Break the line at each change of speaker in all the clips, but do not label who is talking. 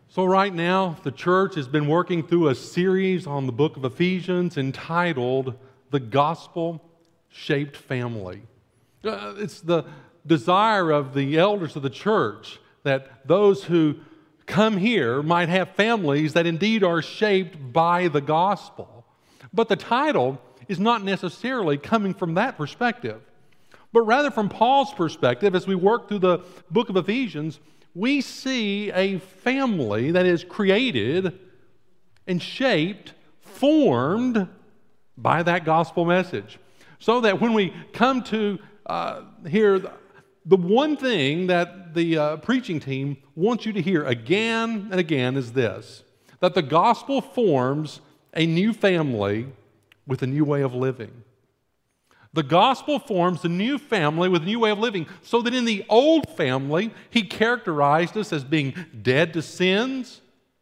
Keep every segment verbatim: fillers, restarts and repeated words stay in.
So right now, the church has been working through a series on the book of Ephesians entitled The Gospel-Shaped Family. Uh, it's the desire of the elders of the church that those who come here might have families that indeed are shaped by the gospel. But the title is not necessarily coming from that perspective, but rather from Paul's perspective. As we work through the book of Ephesians, we see a family that is created and shaped, formed by that gospel message. So that when we come to uh, hear the one thing that the uh, preaching team wants you to hear again and again is this, that the gospel forms a new family with a new way of living. The gospel forms a new family with a new way of living, so that in the old family, he characterized us as being dead to sins,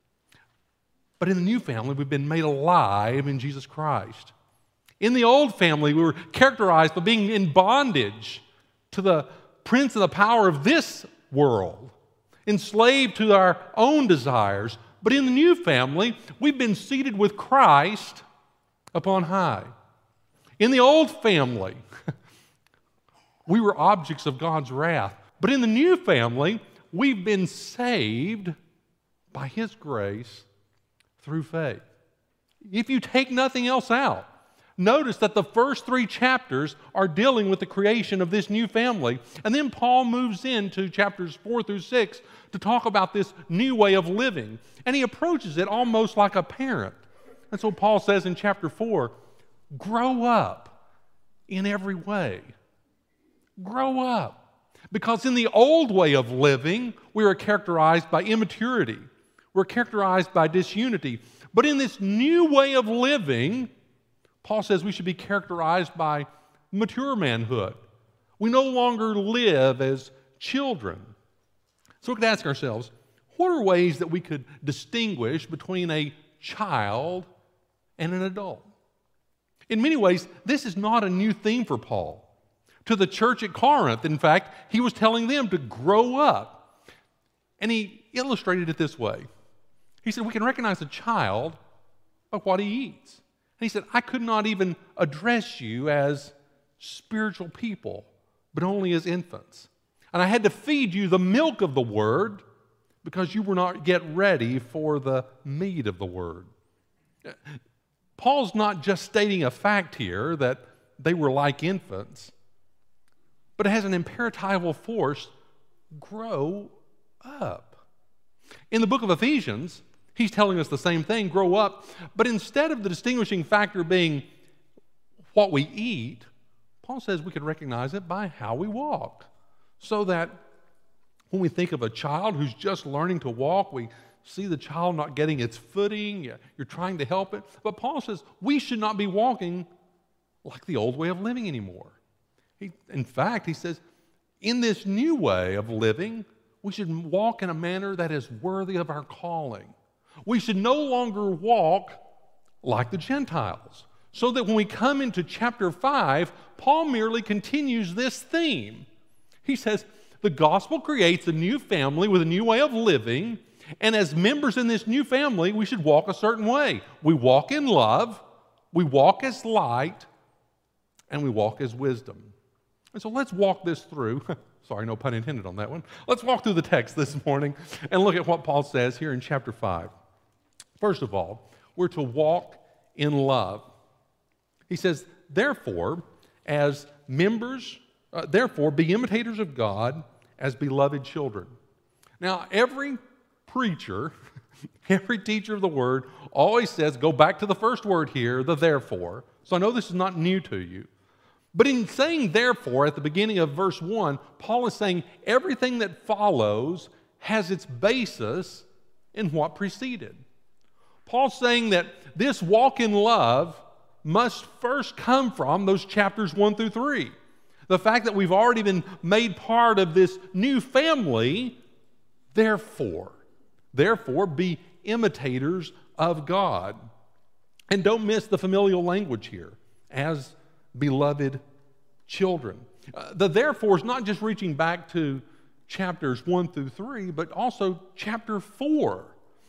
but in the new family, we've been made alive in Jesus Christ. In the old family, we were characterized by being in bondage to the prince of the power of this world, enslaved to our own desires. But in the new family, we've been seated with Christ upon high. In the old family, we were objects of God's wrath. But in the new family, we've been saved by His grace through faith. If you take nothing else out, notice that the first three chapters are dealing with the creation of this new family. And then Paul moves into chapters four through six to talk about this new way of living. And he approaches it almost like a parent. And so Paul says in chapter four, grow up in every way. Grow up. Because in the old way of living, we are characterized by immaturity. We're characterized by disunity. But in this new way of living, Paul says we should be characterized by mature manhood. We no longer live as children. So we could ask ourselves, what are ways that we could distinguish between a child and an adult? In many ways, this is not a new theme for Paul. To the church at Corinth, in fact, he was telling them to grow up. And he illustrated it this way. He said, we can recognize a child by what he eats. And he said, I could not even address you as spiritual people, but only as infants. And I had to feed you the milk of the word because you were not yet ready for the meat of the word. Paul's not just stating a fact here that they were like infants, but it has an imperatival force: grow up. In the book of Ephesians, he's telling us the same thing, grow up, but instead of the distinguishing factor being what we eat, Paul says we can recognize it by how we walk. So that when we think of a child who's just learning to walk, we see the child not getting its footing, you're trying to help it. But Paul says we should not be walking like the old way of living anymore. He, in fact, he says, in this new way of living, we should walk in a manner that is worthy of our calling. We should no longer walk like the Gentiles. So that when we come into chapter five, Paul merely continues this theme. He says, the gospel creates a new family with a new way of living, and as members in this new family, we should walk a certain way. We walk in love, we walk as light, and we walk as wisdom. And so let's walk this through. Sorry, no pun intended on that one. Let's walk through the text this morning and look at what Paul says here in chapter five. First of all, we're to walk in love. He says, therefore, as members, uh, therefore, be imitators of God as beloved children. Now, every preacher, every teacher of the word always says, go back to the first word here, the therefore. So I know this is not new to you. But in saying therefore at the beginning of verse one, Paul is saying everything that follows has its basis in what preceded. Paul's saying that this walk in love must first come from those chapters one through three. The fact that we've already been made part of this new family, therefore, therefore be imitators of God. And don't miss the familial language here, as beloved children. Uh, the therefore is not just reaching back to chapters one through three, but also chapter four.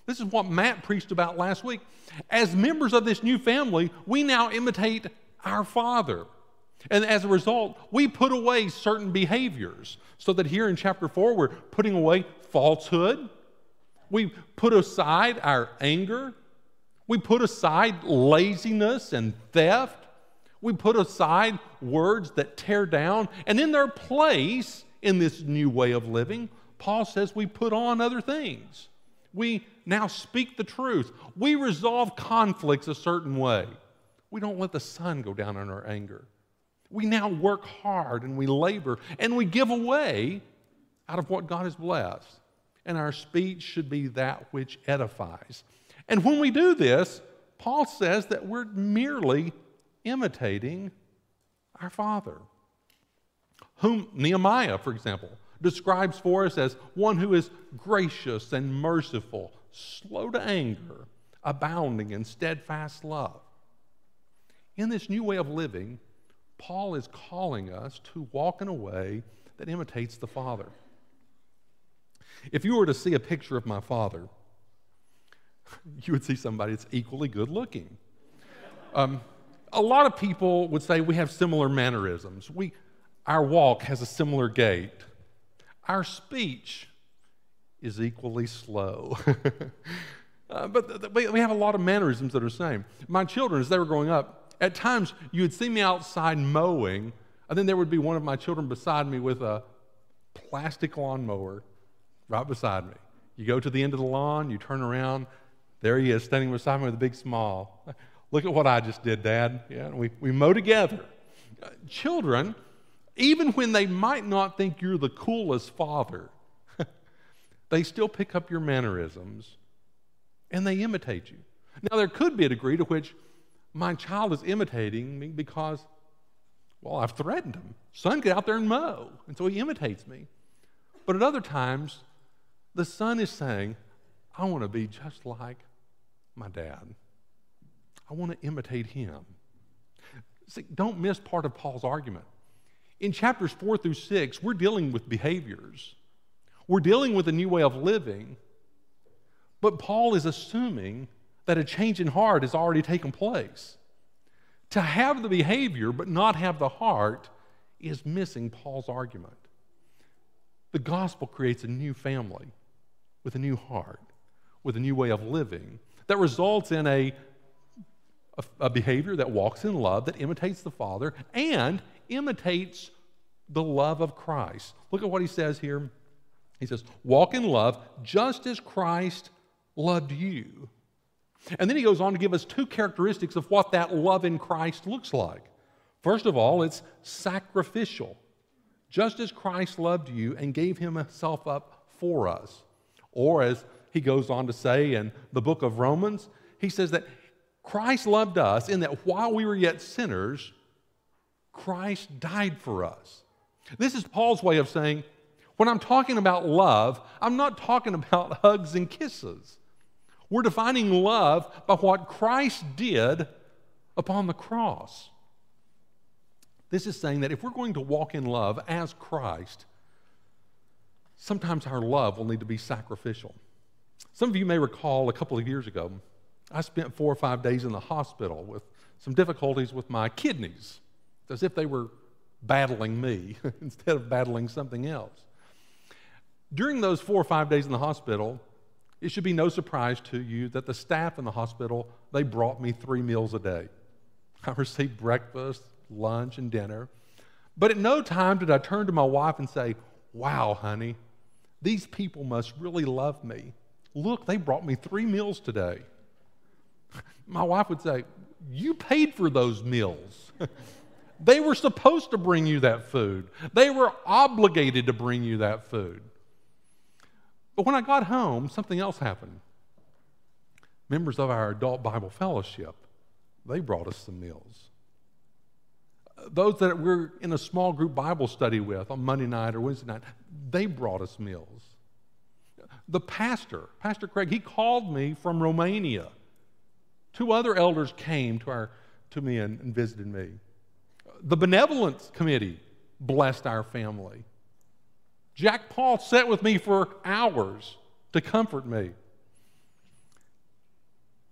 This is what Matt preached about last week. As members of this new family, we now imitate our Father. And as a result, we put away certain behaviors. So that here in chapter four, we're putting away falsehood. We put aside our anger. We put aside laziness and theft. We put aside words that tear down. And in their place, in this new way of living, Paul says we put on other things. We now speak the truth. We resolve conflicts a certain way. We don't let the sun go down on our anger. We now work hard and we labor and we give away out of what God has blessed. And our speech should be that which edifies. And when we do this, Paul says that we're merely imitating our Father, whom Nehemiah, for example, describes for us as one who is gracious and merciful, slow to anger, abounding in steadfast love. In this new way of living, Paul is calling us to walk in a way that imitates the Father. If you were to see a picture of my father, you would see somebody that's equally good looking. Um, a lot of people would say we have similar mannerisms. We, our walk has a similar gait. Our speech is equally slow. uh, but th- th- we have a lot of mannerisms that are the same. My children, as they were growing up, at times, you would see me outside mowing, and then there would be one of my children beside me with a plastic lawnmower right beside me. You go to the end of the lawn, you turn around, there he is standing beside me with a big smile. Look at what I just did, Dad. Yeah, we, we mow together. Uh, children, even when they might not think you're the coolest father, they still pick up your mannerisms, and they imitate you. Now, there could be a degree to which my child is imitating me because, well, I've threatened him. Son, get out there and mow. And so he imitates me. But at other times, the son is saying, I want to be just like my dad. I want to imitate him. See, don't miss part of Paul's argument. In chapters four through six, we're dealing with behaviors. We're dealing with a new way of living. But Paul is assuming that a change in heart has already taken place. To have the behavior but not have the heart is missing Paul's argument. The gospel creates a new family with a new heart, with a new way of living that results in a, a, a behavior that walks in love, that imitates the Father, and imitates the love of Christ. Look at what he says here. He says, walk in love just as Christ loved you. And then he goes on to give us two characteristics of what that love in Christ looks like. First of all, it's sacrificial. Just as Christ loved you and gave himself up for us. Or as he goes on to say in the book of Romans, he says that Christ loved us in that while we were yet sinners, Christ died for us. This is Paul's way of saying, when I'm talking about love, I'm not talking about hugs and kisses. We're defining love by what Christ did upon the cross. This is saying that if we're going to walk in love as Christ, sometimes our love will need to be sacrificial. Some of you may recall a couple of years ago, I spent four or five days in the hospital with some difficulties with my kidneys, as if they were battling me instead of battling something else. During those four or five days in the hospital, it should be no surprise to you that the staff in the hospital, they brought me three meals a day. I received breakfast, lunch, and dinner. But at no time did I turn to my wife and say, wow, honey, these people must really love me. Look, they brought me three meals today. My wife would say, you paid for those meals. They were supposed to bring you that food. They were obligated to bring you that food. But when I got home, something else happened. Members of our adult Bible fellowship, they brought us some meals. Those that we're in a small group Bible study with on Monday night or Wednesday night, they brought us meals. The pastor, Pastor Craig, he called me from Romania. Two other elders came to, our, to me and, and visited me. The benevolence committee blessed our family. Jack Paul sat with me for hours to comfort me.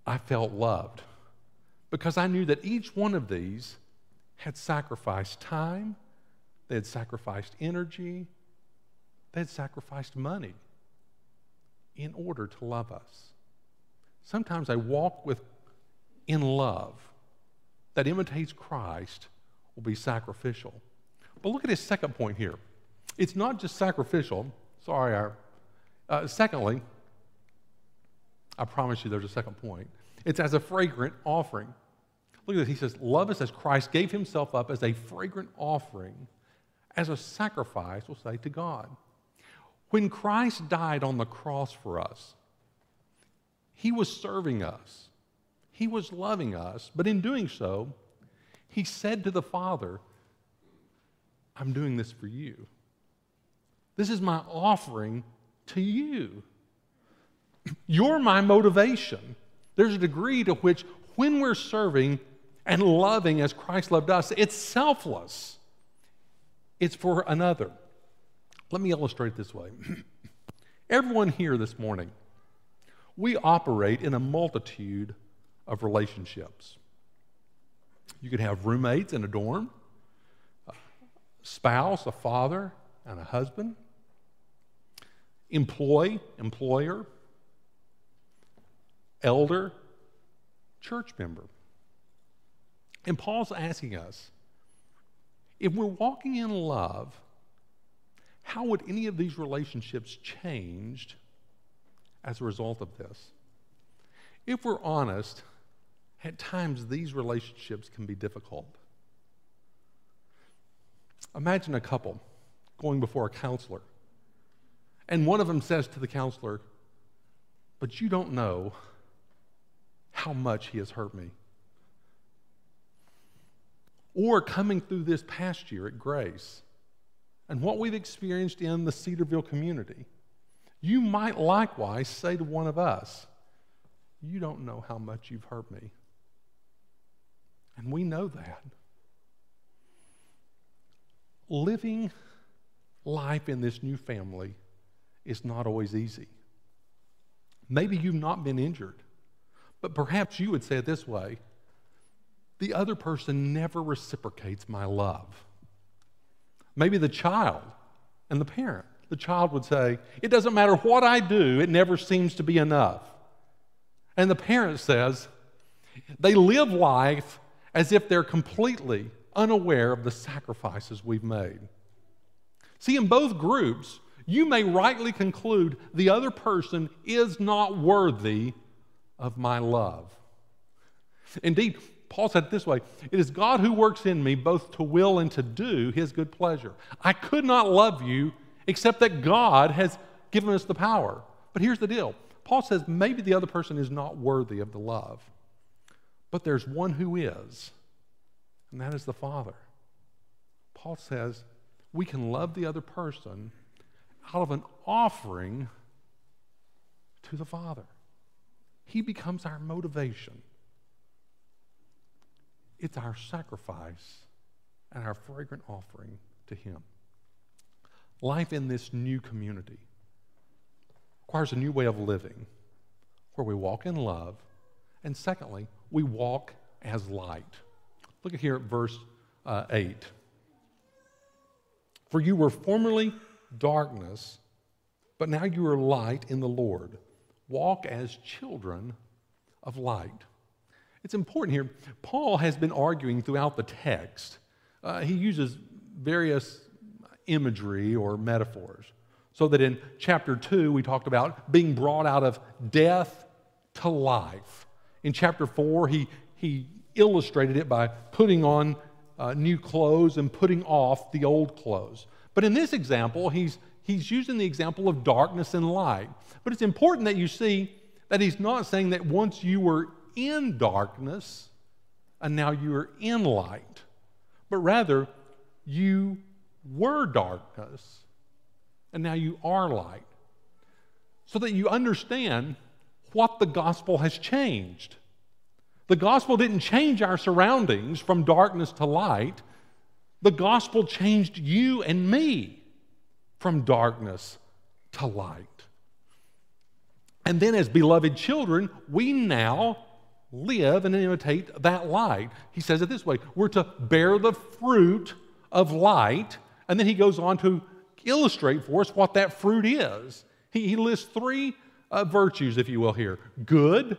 I felt loved because I knew that each one of these had sacrificed time, they had sacrificed energy, they had sacrificed money in order to love us. Sometimes I walk with in love that imitates Christ will be sacrificial. But look at his second point here. It's not just sacrificial. Sorry, our, uh, secondly, I promise you there's a second point. It's as a fragrant offering. Look at this. He says, love us as Christ gave himself up as a fragrant offering, as a sacrifice, we'll say, to God. When Christ died on the cross for us, he was serving us. He was loving us. But in doing so, he said to the Father, I'm doing this for you. This is my offering to you. You're my motivation. There's a degree to which when we're serving and loving as Christ loved us, it's selfless. It's for another. Let me illustrate it this way. Everyone here this morning, we operate in a multitude of relationships. You could have roommates in a dorm, a spouse, a father, and a husband, employee, employer, elder, church member. And Paul's asking us, if we're walking in love, how would any of these relationships change as a result of this? If we're honest, at times these relationships can be difficult. Imagine a couple going before a counselor, and one of them says to the counselor, but you don't know how much he has hurt me. Or coming through this past year at Grace, and what we've experienced in the Cedarville community, you might likewise say to one of us, you don't know how much you've hurt me. And we know that. Living life in this new family is not always easy. Maybe you've not been injured, but perhaps you would say it this way, the other person never reciprocates my love. Maybe the child and the parent. The child would say, it doesn't matter what I do, it never seems to be enough. And the parent says, they live life as if they're completely unaware of the sacrifices we've made. See, in both groups, you may rightly conclude the other person is not worthy of my love. Indeed, Paul said it this way, it is God who works in me both to will and to do his good pleasure. I could not love you except that God has given us the power. But here's the deal. Paul says maybe the other person is not worthy of the love, but there's one who is, and that is the Father. Paul says we can love the other person out of an offering to the Father. He becomes our motivation. It's our sacrifice and our fragrant offering to him. Life in this new community requires a new way of living where we walk in love, and secondly, we walk as light. Look at here at verse uh, eight. For you were formerly darkness, but now you are light in the Lord. Walk as children of light. It's important here. Paul has been arguing throughout the text. Uh, he uses various imagery or metaphors. So that in chapter two, we talked about being brought out of death to life. In chapter four, he, he illustrated it by putting on uh, new clothes and putting off the old clothes. But in this example, he's, he's using the example of darkness and light. But it's important that you see that he's not saying that once you were in darkness and now you are in light, but rather you were darkness and now you are light, so that you understand what the gospel has changed. The gospel didn't change our surroundings from darkness to light. The gospel changed you and me from darkness to light. And then as beloved children, we now live and imitate that light. He says it this way, we're to bear the fruit of light, and then he goes on to illustrate for us what that fruit is. He, he lists three uh, virtues, if you will, here. Good,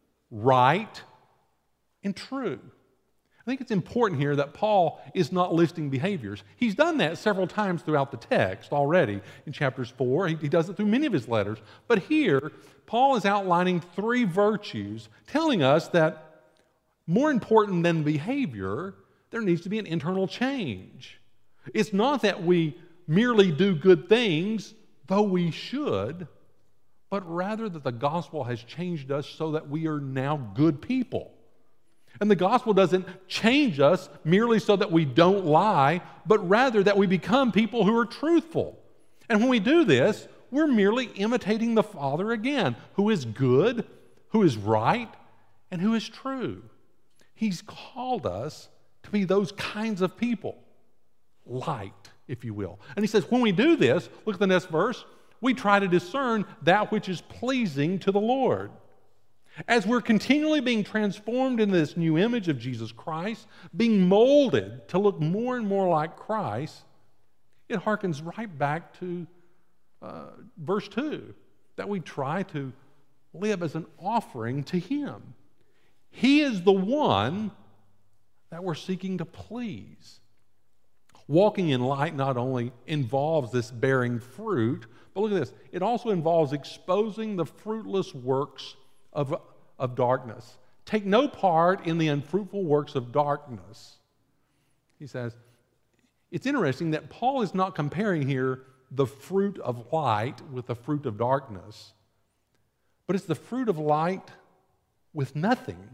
right, and true. I think it's important here that Paul is not listing behaviors. He's done that several times throughout the text already in chapters four. He, he does it through many of his letters. But here, Paul is outlining three virtues, telling us that more important than behavior, there needs to be an internal change. It's not that we merely do good things, though we should, but rather that the gospel has changed us so that we are now good people. And the gospel doesn't change us merely so that we don't lie, but rather that we become people who are truthful. And when we do this, we're merely imitating the Father again, who is good, who is right, and who is true. He's called us to be those kinds of people, light, if you will. And he says, when we do this, look at the next verse, we try to discern that which is pleasing to the Lord. As we're continually being transformed into this new image of Jesus Christ, being molded to look more and more like Christ, it harkens right back to uh, verse two, that we try to live as an offering to Him. He is the one that we're seeking to please. Walking in light not only involves this bearing fruit, but look at this, it also involves exposing the fruitless works Of, of darkness. Take no part in the unfruitful works of darkness. He says, it's interesting that Paul is not comparing here the fruit of light with the fruit of darkness, but it's the fruit of light with nothing.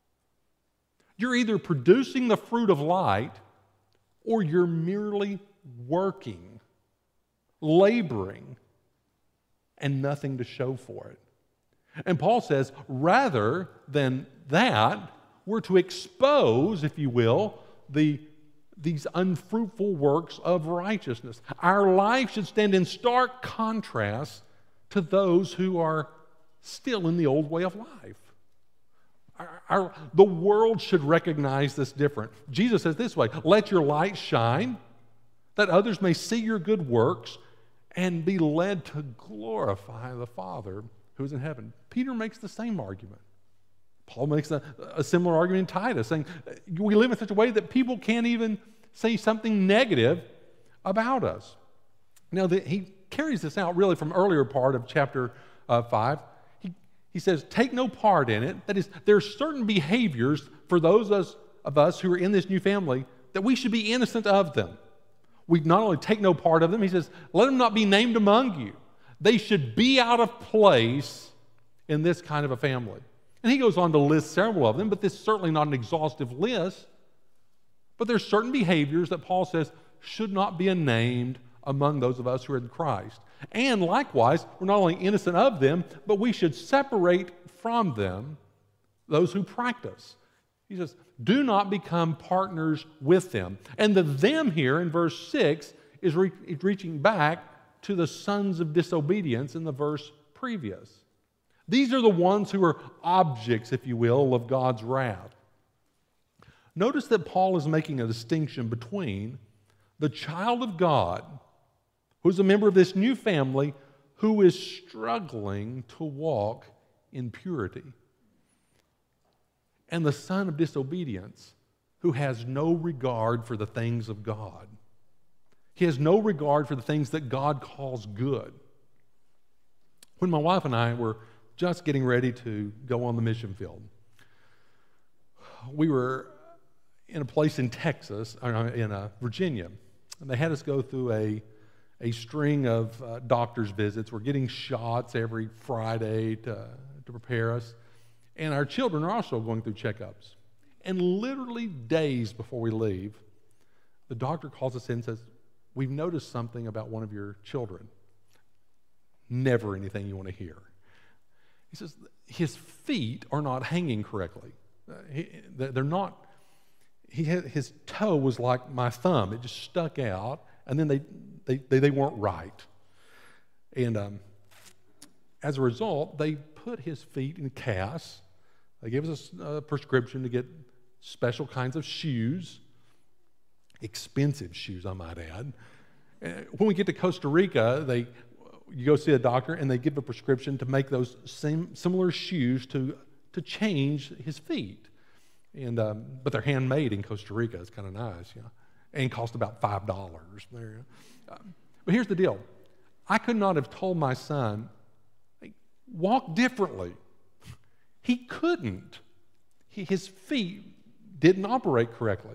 You're either producing the fruit of light or you're merely working, laboring, and nothing to show for it. And Paul says, rather than that, we're to expose, if you will, the, these unfruitful works of righteousness. Our life should stand in stark contrast to those who are still in the old way of life. Our, our, the world should recognize this different. Jesus says this way, let your light shine, that others may see your good works and be led to glorify the Father who's in heaven. Peter makes the same argument. Paul makes a, a similar argument in Titus, saying we live in such a way that people can't even say something negative about us. Now, the, he carries this out really from earlier part of chapter uh, five. He, he says, take no part in it. That is, there are certain behaviors for those of us, of us who are in this new family that we should be innocent of them. We not only take no part of them, he says, let them not be named among you. They should be out of place in this kind of a family. And he goes on to list several of them, but this is certainly not an exhaustive list. But there's certain behaviors that Paul says should not be named among those of us who are in Christ. And likewise, we're not only innocent of them, but we should separate from them those who practice. He says, do not become partners with them. And the them here in verse six is re- reaching back to the sons of disobedience in the verse previous. These are the ones who are objects, if you will, of God's wrath. Notice that Paul is making a distinction between the child of God, who's a member of this new family, who is struggling to walk in purity, and the son of disobedience, who has no regard for the things of God. He has no regard for the things that God calls good. When my wife and I were just getting ready to go on the mission field, we were in a place in Texas, or in uh, Virginia, and they had us go through a, a string of uh, doctor's visits. We're getting shots every Friday to, to prepare us, and our children are also going through checkups. And literally days before we leave, the doctor calls us in and says, we've noticed something about one of your children. Never anything you want to hear. He says, his feet are not hanging correctly. Uh, he, they're not, he had, his toe was like my thumb. It just stuck out, and then they, they, they, they weren't right. And um, as a result, they put his feet in casts. They gave us a, a prescription to get special kinds of shoes, expensive shoes, I might add. When we get to Costa Rica, they you go see a doctor, and they give a prescription to make those same similar shoes to to change his feet. And um, but they're handmade in Costa Rica. It's kind of nice, you know, and cost about five dollars. There, um, but here's the deal: I could not have told my son, hey, walk differently. He couldn't. He, his feet didn't operate correctly.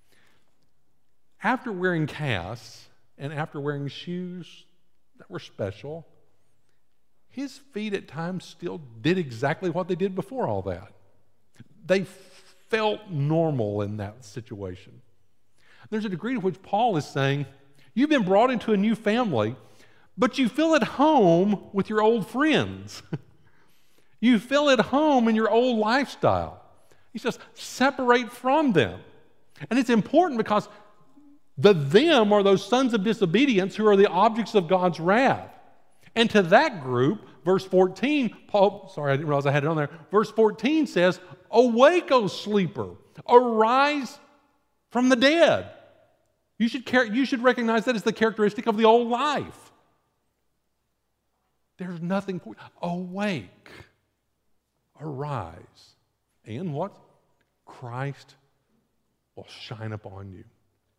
After wearing casts and after wearing shoes that were special, his feet at times still did exactly what they did before all that. They felt normal in that situation. There's a degree to which Paul is saying, you've been brought into a new family, but you feel at home with your old friends. You feel at home in your old lifestyle. He says, separate from them. And it's important because the them are those sons of disobedience who are the objects of God's wrath. And to that group, verse fourteen, Paul, sorry, I didn't realize I had it on there. Verse fourteen says, awake, O sleeper, arise from the dead. You should, care, you should recognize that as the characteristic of the old life. There's nothing, awake, arise. And what? Christ will shine upon you.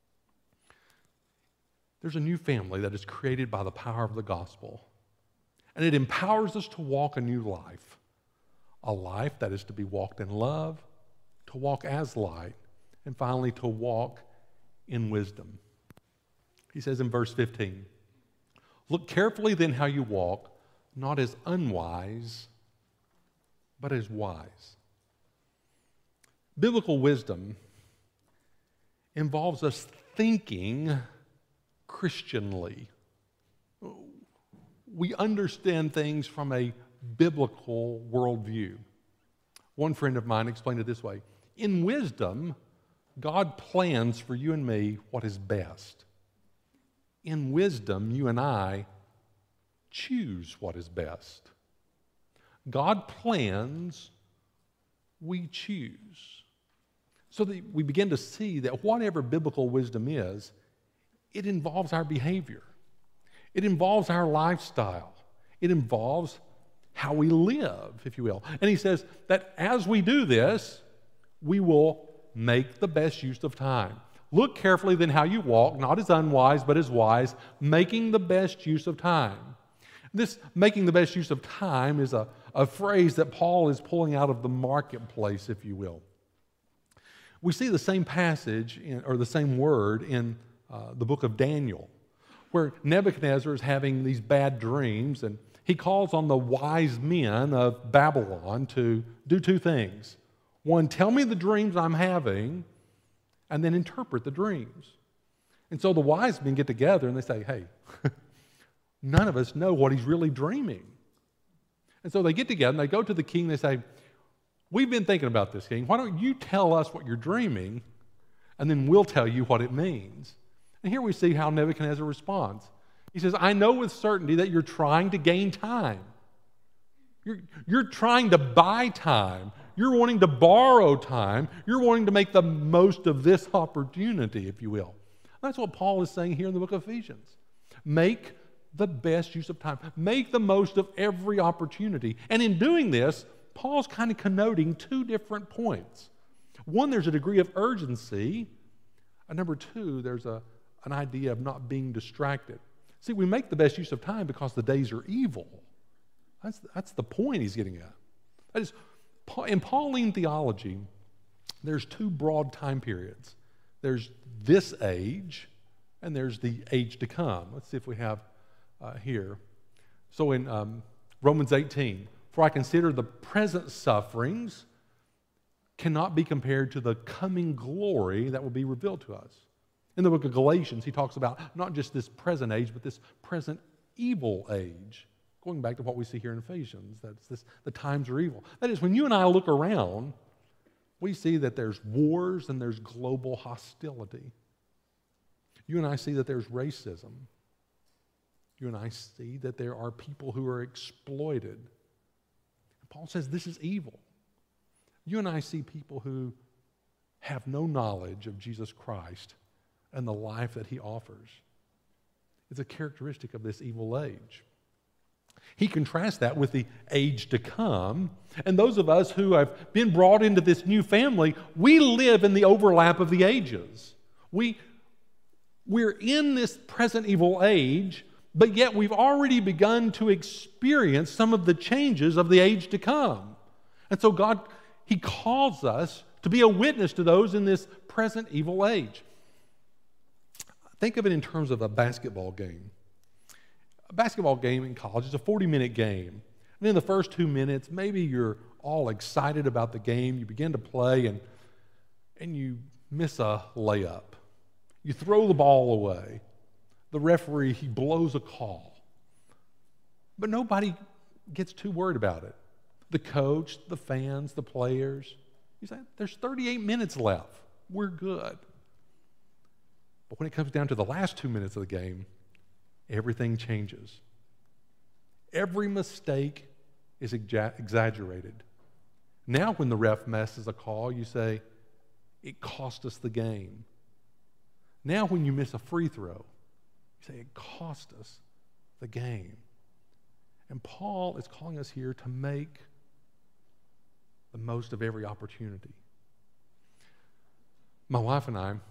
There's a new family that is created by the power of the gospel. And it empowers us to walk a new life. A life that is to be walked in love, to walk as light, and finally to walk in wisdom. He says in verse fifteen, look carefully then how you walk, not as unwise, but as wise. Biblical wisdom involves us thinking Christianly. We understand things from a biblical worldview. One friend of mine explained it this way. In wisdom, God plans for you and me what is best. In wisdom, you and I choose what is best. God plans, we choose. So that we begin to see that whatever biblical wisdom is, it involves our behavior. It involves our lifestyle. It involves how we live, if you will. And he says that as we do this, we will make the best use of time. Look carefully then how you walk, not as unwise, but as wise, making the best use of time. This making the best use of time is a, a phrase that Paul is pulling out of the marketplace, if you will. We see the same passage, in, or the same word in uh, the book of Daniel, where Nebuchadnezzar is having these bad dreams, and he calls on the wise men of Babylon to do two things. One, tell me the dreams I'm having, and then interpret the dreams. And so the wise men get together and they say, hey, none of us know what he's really dreaming. And so they get together and they go to the king and they say, we've been thinking about this, king. Why don't you tell us what you're dreaming, and then we'll tell you what it means. And here we see how Nebuchadnezzar responds. He says, I know with certainty that you're trying to gain time. You're, you're trying to buy time. You're wanting to borrow time. You're wanting to make the most of this opportunity, if you will. That's what Paul is saying here in the book of Ephesians. Make the best use of time. Make the most of every opportunity. And in doing this, Paul's kind of connoting two different points. One, there's a degree of urgency. And number two, there's a, an idea of not being distracted. See, we make the best use of time because the days are evil. That's, that's the point he's getting at. That is, in Pauline theology, there's two broad time periods. There's this age, and there's the age to come. Let's see if we have uh, here. So in um, Romans eighteen, for I consider the present sufferings cannot be compared to the coming glory that will be revealed to us. In the book of Galatians, he talks about not just this present age, but this present evil age. Going back to what we see here in Ephesians, that's this, the times are evil. That is, when you and I look around, we see that there's wars and there's global hostility. You and I see that there's racism. You and I see that there are people who are exploited. And Paul says this is evil. You and I see people who have no knowledge of Jesus Christ and the life that he offers. It's a characteristic of this evil age. He contrasts that with the age to come. And those of us who have been brought into this new family, we live in the overlap of the ages. We, we're in this present evil age, but yet we've already begun to experience some of the changes of the age to come. And so God, he calls us to be a witness to those in this present evil age. Think of it in terms of a basketball game. A basketball game in college is a forty-minute game. And in the first two minutes, maybe you're all excited about the game. You begin to play, and, and you miss a layup. You throw the ball away. The referee, he blows a call. But nobody gets too worried about it. The coach, the fans, the players. You say, there's thirty-eight minutes left. We're good. But when it comes down to the last two minutes of the game, everything changes. Every mistake is exa- exaggerated. Now when the ref misses a call, you say, it cost us the game. Now when you miss a free throw, you say, it cost us the game. And Paul is calling us here to make the most of every opportunity. My wife and I,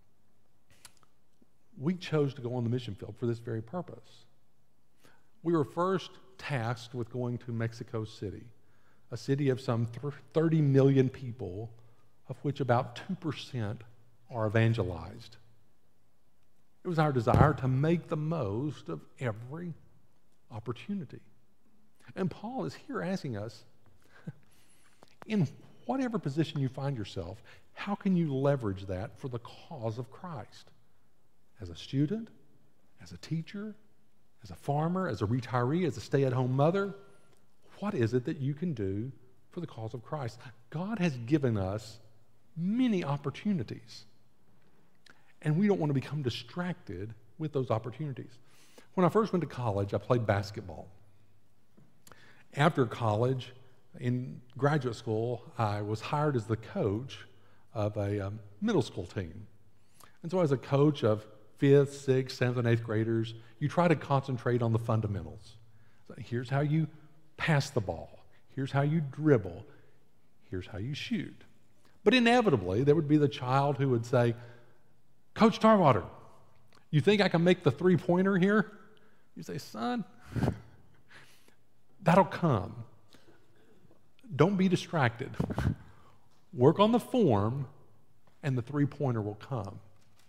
we chose to go on the mission field for this very purpose. We were first tasked with going to Mexico City, a city of some thirty million people, of which about two percent are evangelized. It was our desire to make the most of every opportunity. And Paul is here asking us, in whatever position you find yourself, how can you leverage that for the cause of Christ? As a student, as a teacher, as a farmer, as a retiree, as a stay-at-home mother, what is it that you can do for the cause of Christ? God has given us many opportunities, and we don't want to become distracted with those opportunities. When I first went to college, I played basketball. After college, in graduate school, I was hired as the coach of a um, middle school team. And so as a coach of fifth, sixth, seventh, and eighth graders, you try to concentrate on the fundamentals. So here's how you pass the ball. Here's how you dribble. Here's how you shoot. But inevitably, there would be the child who would say, Coach Tarwater, you think I can make the three-pointer here? You say, son, that'll come. Don't be distracted. Work on the form, and the three-pointer will come.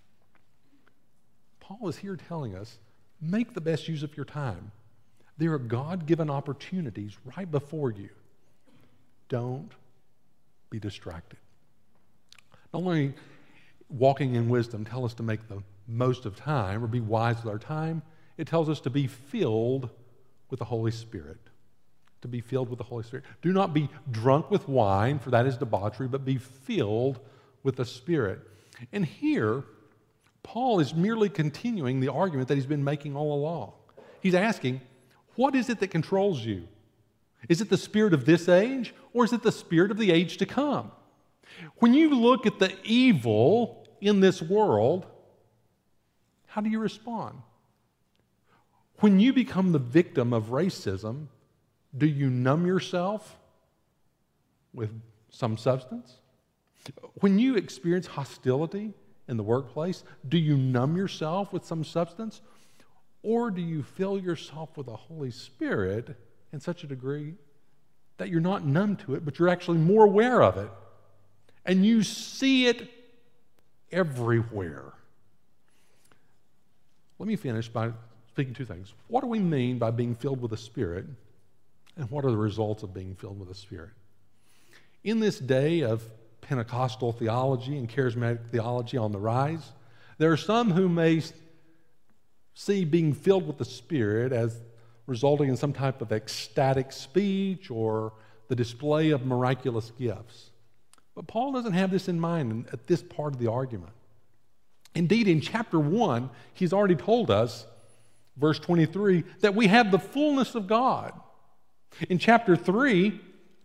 Paul is here telling us, make the best use of your time. There are God-given opportunities right before you. Don't be distracted. Not only walking in wisdom tell us to make the most of time or be wise with our time, it tells us to be filled with the Holy Spirit. To be filled with the Holy Spirit. Do not be drunk with wine, for that is debauchery, but be filled with the Spirit. And here, Paul is merely continuing the argument that he's been making all along. He's asking, what is it that controls you? Is it the spirit of this age, or is it the spirit of the age to come? When you look at the evil in this world, how do you respond? When you become the victim of racism, do you numb yourself with some substance? When you experience hostility in the workplace, do you numb yourself with some substance? Or do you fill yourself with the Holy Spirit in such a degree that you're not numb to it, but you're actually more aware of it? And you see it everywhere. Let me finish by speaking two things. What do we mean by being filled with the Spirit? And what are the results of being filled with the Spirit? In this day of Pentecostal theology and charismatic theology on the rise, there are some who may see being filled with the Spirit as resulting in some type of ecstatic speech or the display of miraculous gifts. But Paul doesn't have this in mind at this part of the argument. Indeed, in chapter one, he's already told us, verse twenty-three, that we have the fullness of God. In chapter three,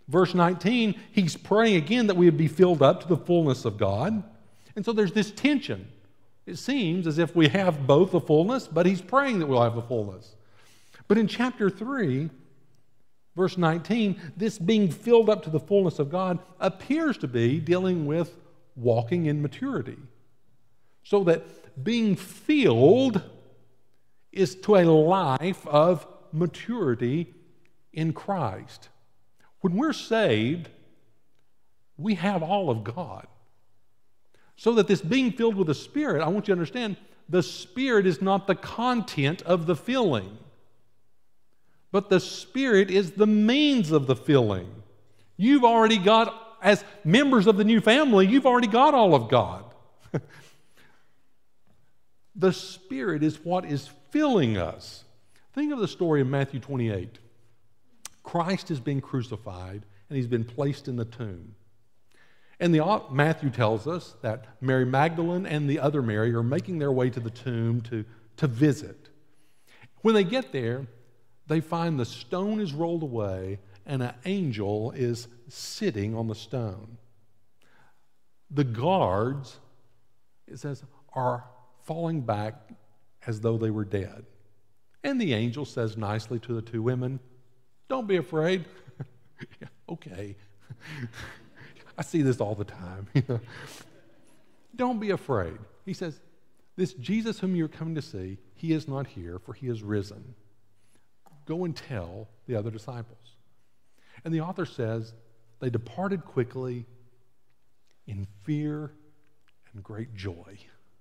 Verse nineteen, he's praying again that we would be filled up to the fullness of God. And so there's this tension. It seems as if we have both the fullness, but he's praying that we'll have the fullness. But in chapter three, verse nineteen, this being filled up to the fullness of God appears to be dealing with walking in maturity. So that being filled is to a life of maturity in Christ. When we're saved, we have all of God. So that this being filled with the Spirit, I want you to understand, the Spirit is not the content of the filling, but the Spirit is the means of the filling. You've already got, as members of the new family, you've already got all of God. The Spirit is what is filling us. Think of the story of Matthew twenty-eight. Christ has been crucified and he's been placed in the tomb. And the, Matthew tells us that Mary Magdalene and the other Mary are making their way to the tomb to, to visit. When they get there, they find the stone is rolled away and an angel is sitting on the stone. The guards, it says, are falling back as though they were dead. And the angel says nicely to the two women, "Don't be afraid." Yeah, okay. I see this all the time. Don't be afraid. He says, this Jesus whom you're coming to see, he is not here, for he is risen. Go and tell the other disciples. And the author says, they departed quickly in fear and great joy.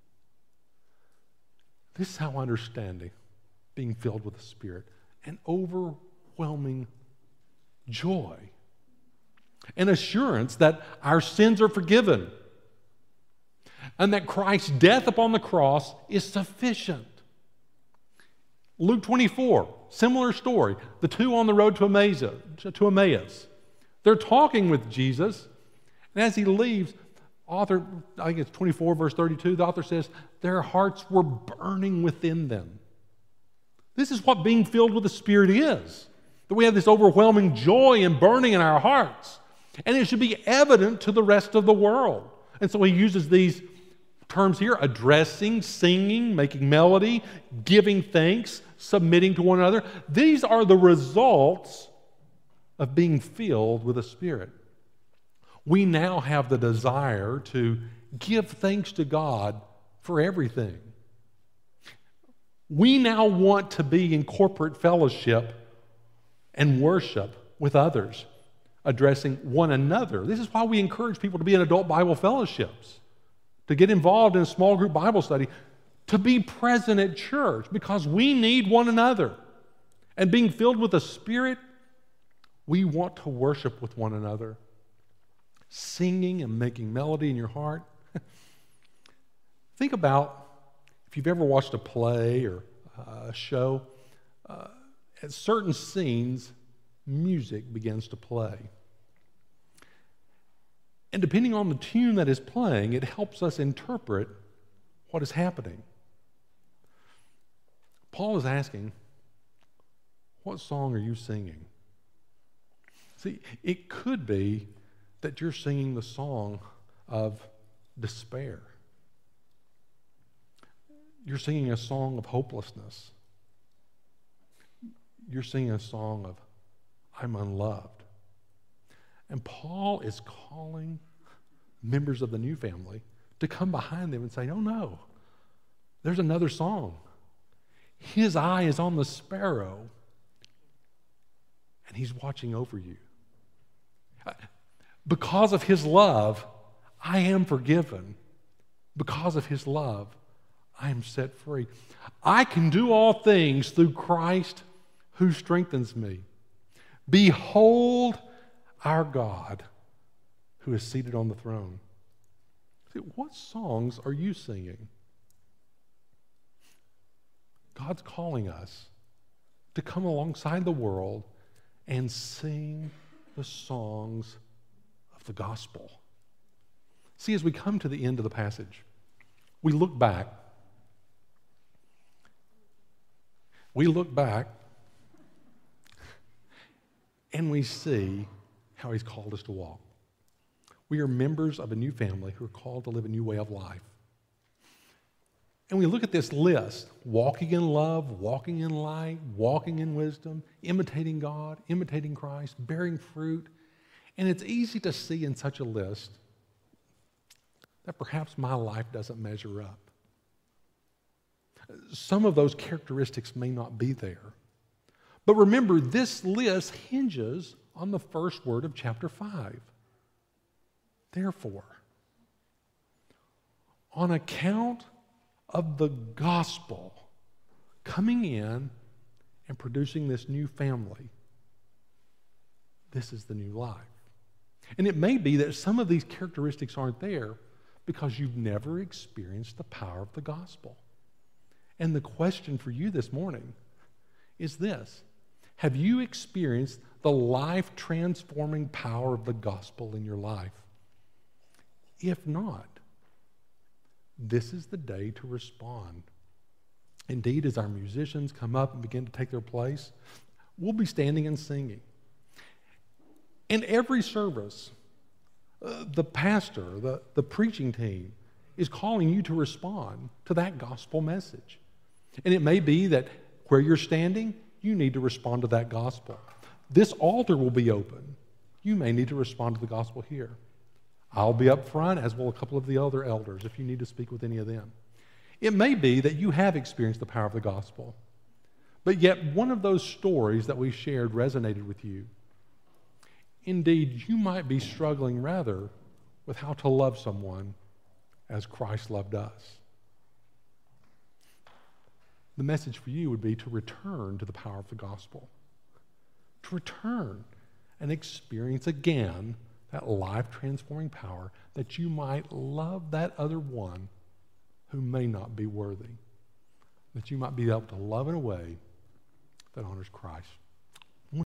This is how I understand it, being filled with the Spirit. An overwhelming joy. An assurance that our sins are forgiven. And that Christ's death upon the cross is sufficient. Luke twenty-four, similar story. The two on the road to Emmaus, to Emmaus. They're talking with Jesus. And as he leaves, author, I think it's twenty-four, verse thirty-two, the author says, their hearts were burning within them. This is what being filled with the Spirit is. That we have this overwhelming joy and burning in our hearts. And it should be evident to the rest of the world. And so he uses these terms here: addressing, singing, making melody, giving thanks, submitting to one another. These are the results of being filled with the Spirit. We now have the desire to give thanks to God for everything. We now want to be in corporate fellowship and worship with others, addressing one another. This is why we encourage people to be in adult Bible fellowships, to get involved in a small group Bible study, to be present at church, because we need one another. And being filled with the Spirit, we want to worship with one another, singing and making melody in your heart. Think about if you've ever watched a play or a show, uh, at certain scenes, music begins to play. And depending on the tune that is playing, it helps us interpret what is happening. Paul is asking, what song are you singing? See, it could be that you're singing the song of despair. You're singing a song of hopelessness. You're singing a song of, I'm unloved. And Paul is calling members of the new family to come behind them and say, oh no, there's another song. His eye is on the sparrow, and he's watching over you. Because of his love, I am forgiven. Because of his love, I am set free. I can do all things through Christ who strengthens me. Behold our God who is seated on the throne. See, what songs are you singing? God's calling us to come alongside the world and sing the songs of the gospel. See, as we come to the end of the passage, we look back. We look back and we see how he's called us to walk. We are members of a new family who are called to live a new way of life. And we look at this list, walking in love, walking in light, walking in wisdom, imitating God, imitating Christ, bearing fruit. And it's easy to see in such a list that perhaps my life doesn't measure up. Some of those characteristics may not be there. But remember, this list hinges on the first word of chapter five. Therefore, on account of the gospel coming in and producing this new family, this is the new life. And it may be that some of these characteristics aren't there because you've never experienced the power of the gospel. And the question for you this morning is this: have you experienced the life-transforming power of the gospel in your life? If not, this is the day to respond. Indeed, as our musicians come up and begin to take their place, we'll be standing and singing. In every service, uh, the pastor, the, the preaching team is calling you to respond to that gospel message. And it may be that where you're standing, you need to respond to that gospel. This altar will be open. You may need to respond to the gospel here. I'll be up front, as will a couple of the other elders, if you need to speak with any of them. It may be that you have experienced the power of the gospel, but yet one of those stories that we shared resonated with you. Indeed, you might be struggling rather with how to love someone as Christ loved us. The message for you would be to return to the power of the gospel, to return and experience again that life-transforming power, that you might love that other one who may not be worthy, that you might be able to love in a way that honors Christ.